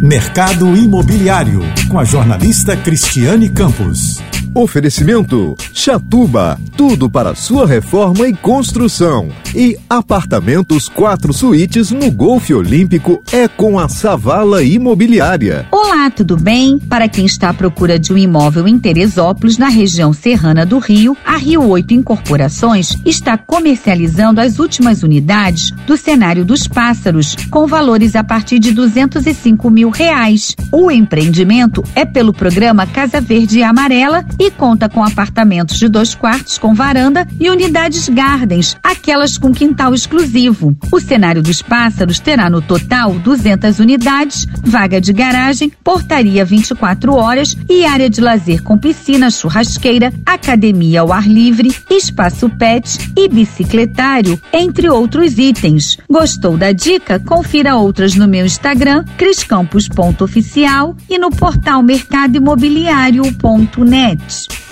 Mercado Imobiliário, com a jornalista Cristiane Campos. Oferecimento Chatuba, tudo para sua reforma e construção. E apartamentos 4 suítes no Golfe Olímpico é com a Savala Imobiliária. Olá, tudo bem? Para quem está à procura de um imóvel em Teresópolis, na região serrana do Rio, a Rio 8 Incorporações está comercializando as últimas unidades do Cenário dos Pássaros, com valores a partir de R$205 mil. O empreendimento é pelo programa Casa Verde e Amarela e conta com apartamentos de 2 quartos com varanda e unidades gardens, aquelas com quintal exclusivo. O Cenário dos Pássaros terá no total 200 unidades, vaga de garagem, portaria 24 horas e área de lazer com piscina, churrasqueira, academia ao ar livre, espaço pet e bicicletário, entre outros itens. Gostou da dica? Confira outras no meu Instagram, criscampos.oficial, e no portal mercadoimobiliario.net.